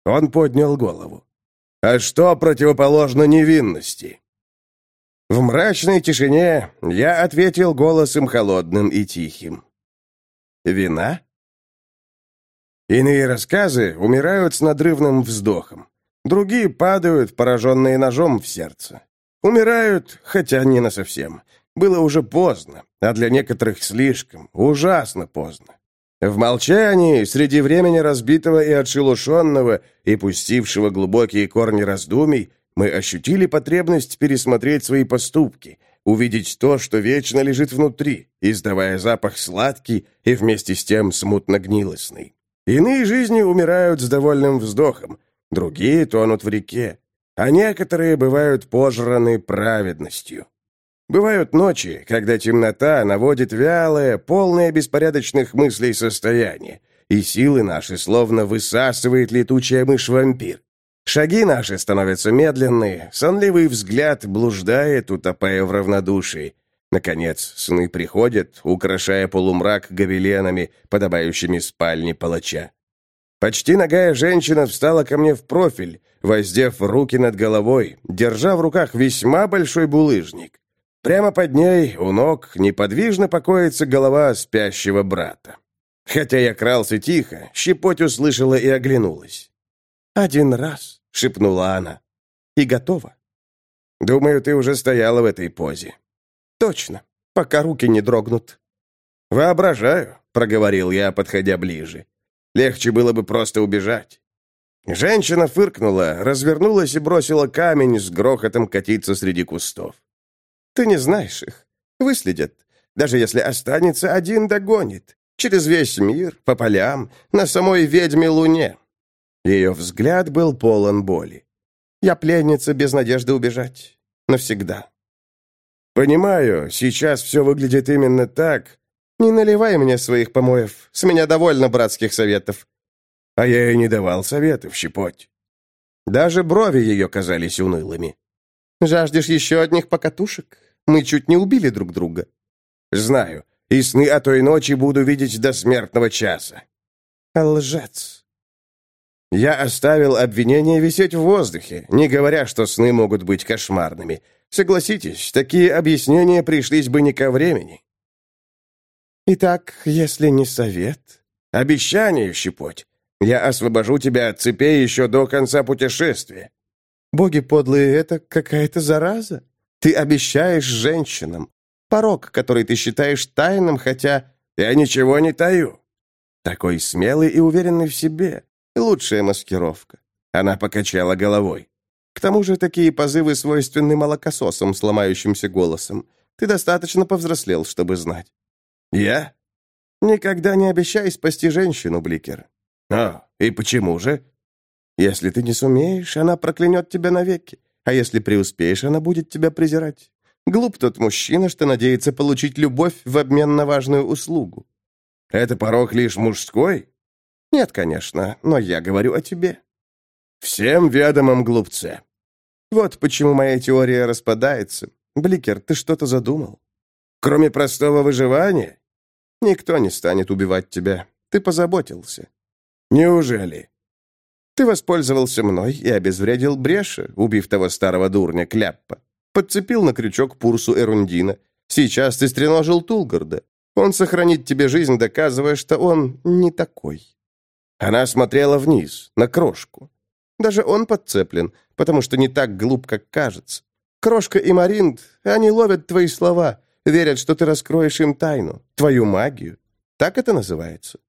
Он поднял голову. «А что противоположно невинности?» В мрачной тишине я ответил голосом холодным и тихим. «Вина?» Иные рассказы умирают с надрывным вздохом. Другие падают, пораженные ножом в сердце. Умирают, хотя не насовсем. Было уже поздно, а для некоторых слишком, ужасно поздно. В молчании, среди времени разбитого и отшелушенного, и пустившего глубокие корни раздумий, мы ощутили потребность пересмотреть свои поступки, увидеть то, что вечно лежит внутри, издавая запах сладкий и вместе с тем смутно-гнилостный. Иные жизни умирают с довольным вздохом, другие тонут в реке, а некоторые бывают пожраны праведностью. Бывают ночи, когда темнота наводит вялое, полное беспорядочных мыслей состояние, и силы наши словно высасывает летучая мышь-вампир. Шаги наши становятся медленные, сонливый взгляд блуждает, утопая в равнодушии. Наконец, сны приходят, украшая полумрак гобеленами, подобающими спальне палача. Почти нагая женщина встала ко мне в профиль, воздев руки над головой, держа в руках весьма большой булыжник. Прямо под ней, у ног, неподвижно покоится голова спящего брата. Хотя я крался тихо, щепоть услышала и оглянулась. «Один раз», — шепнула она, — «и готова». «Думаю, ты уже стояла в этой позе». «Точно, пока руки не дрогнут». «Воображаю», — проговорил я, подходя ближе. «Легче было бы просто убежать». Женщина фыркнула, развернулась и бросила камень с грохотом катиться среди кустов. «Ты не знаешь их. Выследят. Даже если останется, один догонит. Через весь мир, по полям, на самой ведьме Луне». Ее взгляд был полон боли. «Я пленница без надежды убежать. Навсегда». «Понимаю, сейчас все выглядит именно так. Не наливай мне своих помоев. С меня довольно братских советов». «А я и не давал советов, щепоть». Даже брови ее казались унылыми. «Жаждешь еще одних покатушек? Мы чуть не убили друг друга». «Знаю, и сны о той ночи буду видеть до смертного часа». «Лжец». Я оставил обвинение висеть в воздухе, не говоря, что сны могут быть кошмарными. Согласитесь, такие объяснения пришлись бы не ко времени. «Итак, если не совет...» «Обещание, щепоть. Я освобожу тебя от цепей еще до конца путешествия». «Боги подлые, это какая-то зараза. Ты обещаешь женщинам. Порок, который ты считаешь тайным, хотя...» «Я ничего не таю». «Такой смелый и уверенный в себе. Лучшая маскировка». Она покачала головой. «К тому же такие позывы свойственны молокососам с ломающимся голосом. Ты достаточно повзрослел, чтобы знать». «Я?» «Никогда не обещай спасти женщину, Бликер». «А, и почему же?» «Если ты не сумеешь, она проклянет тебя навеки, а если преуспеешь, она будет тебя презирать. Глуп тот мужчина, что надеется получить любовь в обмен на важную услугу». «Это порок лишь мужской?» «Нет, конечно, но я говорю о тебе». «Всем ведомом глупце». «Вот почему моя теория распадается. Бликер, ты что-то задумал?» «Кроме простого выживания?» «Никто не станет убивать тебя. Ты позаботился». «Неужели?» «Ты воспользовался мной и обезвредил Бреша, убив того старого дурня Кляппа. Подцепил на крючок Пурсу Эрундина. Сейчас ты стреножил Тулгарда. Он сохранит тебе жизнь, доказывая, что он не такой». Она смотрела вниз, на Крошку. «Даже он подцеплен, потому что не так глуп, как кажется. Крошка и Маринд, они ловят твои слова, верят, что ты раскроешь им тайну, твою магию. Так это называется».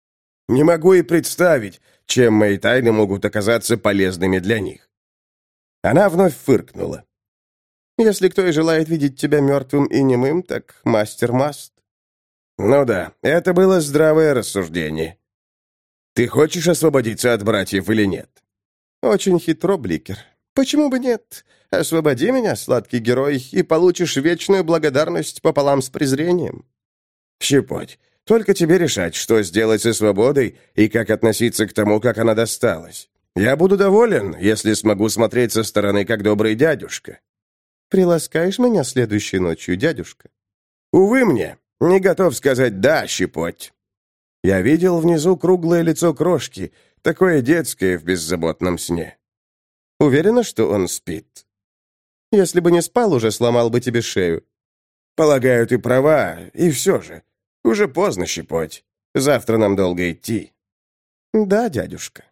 «Не могу и представить, чем мои тайны могут оказаться полезными для них». Она вновь фыркнула. «Если кто и желает видеть тебя мертвым и немым, так мастер Маст». «Ну да, это было здравое рассуждение. Ты хочешь освободиться от братьев или нет?» «Очень хитро, Бликер. Почему бы нет? Освободи меня, сладкий герой, и получишь вечную благодарность пополам с презрением». «Щепоть, только тебе решать, что сделать со свободой и как относиться к тому, как она досталась. Я буду доволен, если смогу смотреть со стороны, как добрый дядюшка». «Приласкаешь меня следующей ночью, дядюшка?» «Увы мне, не готов сказать «да», щепоть». Я видел внизу круглое лицо Крошки, Такое детское в беззаботном сне. Уверена, что он спит? Если бы не спал, уже сломал бы тебе шею. Полагаю, ты права, и все же. Уже поздно щепоть. Завтра нам долго идти. Да, дядюшка.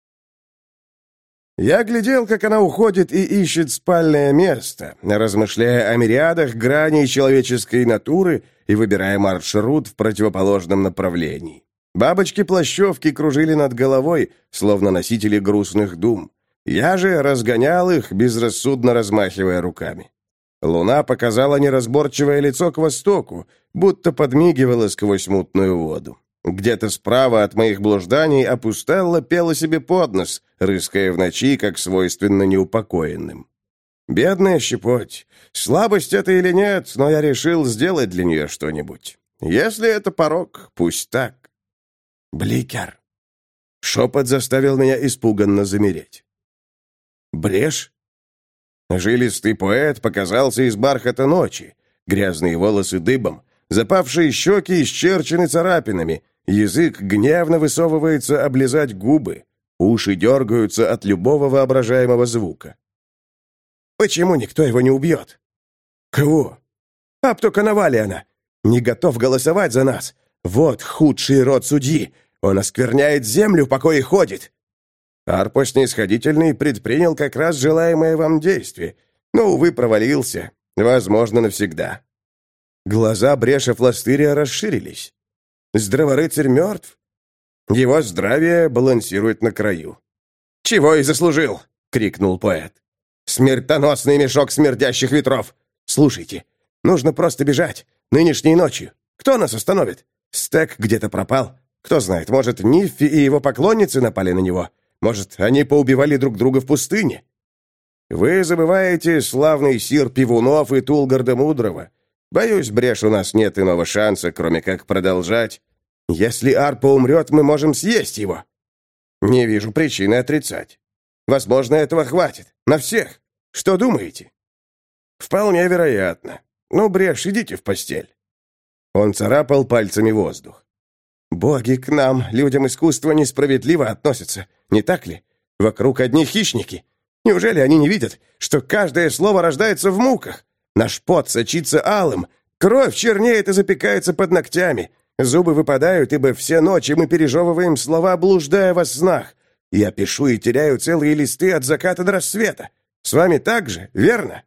Я глядел, как она уходит и ищет спальное место, размышляя о мириадах граней человеческой натуры и выбирая маршрут в противоположном направлении. Бабочки-плащевки кружили над головой, словно носители грустных дум. Я же разгонял их, безрассудно размахивая руками. Луна показала неразборчивое лицо к востоку, будто подмигивала сквозь мутную воду. Где-то справа от моих блужданий Опустелла пела себе под нос, рыская в ночи, как свойственно неупокоенным. Бедная щепоть. Слабость это или нет, но я решил сделать для нее что-нибудь. Если это порок, пусть так. Бликер. Шепот заставил меня испуганно замереть. Брешь? Жилистый поэт показался из бархата ночи. Грязные волосы дыбом, запавшие щеки исчерчены царапинами, язык гневно высовывается облизать губы, уши дергаются от любого воображаемого звука. Почему никто его не убьет? Кого? Апто Коновалиана. Не готов голосовать за нас. Вот худший род судьи. Он оскверняет землю, по коей ходит. Арпо снисходительный предпринял как раз желаемое вам действие, но, увы, провалился. Возможно, навсегда. Глаза Бреша Фластырия расширились. Здраворыцарь мертв? Его здравие балансирует на краю. «Чего и заслужил!» — крикнул поэт. «Смертоносный мешок смердящих ветров! Слушайте, нужно просто бежать, нынешней ночью. Кто нас остановит? Стек где-то пропал. Кто знает, может, Ниффи и его поклонницы напали на него? Может, они поубивали друг друга в пустыне? Вы забываете славный сир Пивунов и Тулгарда Мудрого. Боюсь, Бреш, у нас нет иного шанса, кроме как продолжать. Если Арпо умрет, мы можем съесть его. Не вижу причины отрицать. Возможно, этого хватит. На всех. Что думаете? Вполне вероятно. Ну, Бреш, идите в постель. Он царапал пальцами воздух. Боги к нам, людям искусства, несправедливо относятся, не так ли? Вокруг одни хищники. Неужели они не видят, что каждое слово рождается в муках? Наш пот сочится алым, кровь чернеет и запекается под ногтями, зубы выпадают, ибо все ночи мы пережевываем слова, блуждая во снах. Я пишу и теряю целые листы от заката до рассвета. С вами так же, верно?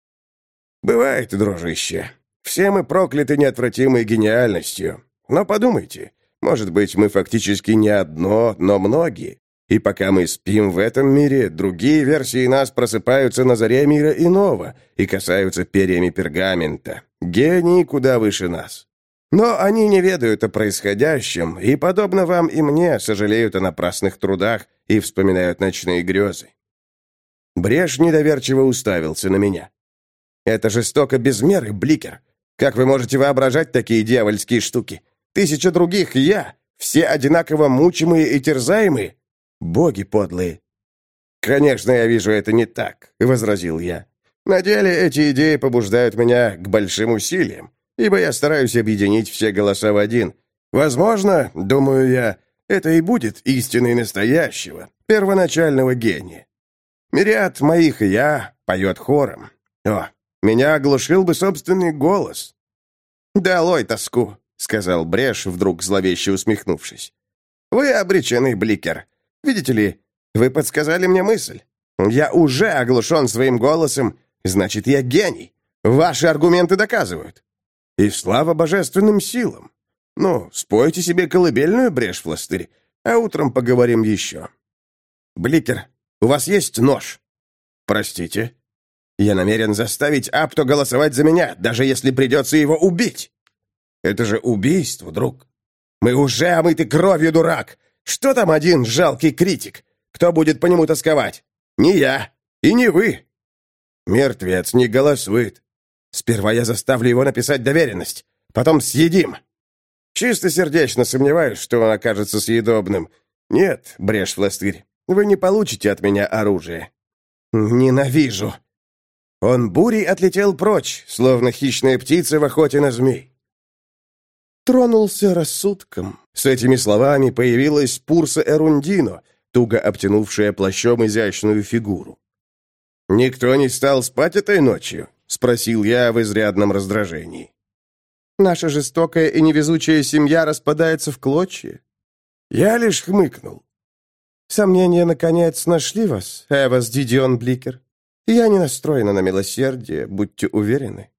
Бывает, дружище. Все мы прокляты неотвратимой гениальностью. Но подумайте, может быть, мы фактически не одно, но многие. И пока мы спим в этом мире, другие версии нас просыпаются на заре мира иного и касаются перьями пергамента. Гении куда выше нас. Но они не ведают о происходящем, и, подобно вам и мне, сожалеют о напрасных трудах и вспоминают ночные грезы. Бреш недоверчиво уставился на меня. «Это жестоко без меры, Бликер. Как вы можете воображать такие дьявольские штуки? 1000 других, и я, все одинаково мучимые и терзаемые? Боги подлые!» «Конечно, я вижу это не так», — возразил я. «На деле эти идеи побуждают меня к большим усилиям, ибо я стараюсь объединить все голоса в один. Возможно, думаю я, это и будет истиной настоящего, первоначального гения. Мириад моих «я» поет хором. О, меня оглушил бы собственный голос». «Долой тоску», — сказал Бреш, вдруг зловеще усмехнувшись. «Вы обречены, Бликер. Видите ли, вы подсказали мне мысль. Я уже оглушен своим голосом, значит, я гений. Ваши аргументы доказывают. И слава божественным силам. Ну, спойте себе колыбельную, Бреш Фластырь, а утром поговорим еще. Бликер, у вас есть нож?» «Простите?» «Я намерен заставить Апто голосовать за меня, даже если придется его убить». «Это же убийство, друг. Мы уже омыты кровью, дурак. Что там один жалкий критик? Кто будет по нему тосковать? Не я и не вы». «Мертвец не голосует. Сперва я заставлю его написать доверенность, потом съедим». «Чистосердечно сомневаюсь, что он окажется съедобным. Нет, Бреш Фластырь, вы не получите от меня оружие». «Ненавижу». Он бурей отлетел прочь, словно хищная птица в охоте на змей. Тронулся рассудком. С этими словами появилась Пурса Эрундино, туго обтянувшая плащом изящную фигуру. «Никто не стал спать этой ночью?» — спросил я в изрядном раздражении. «Наша жестокая и невезучая семья распадается в клочья». Я лишь хмыкнул. «Сомнения, наконец, нашли вас, Эвас Дидион Бликер. Я не настроена на милосердие, будьте уверены».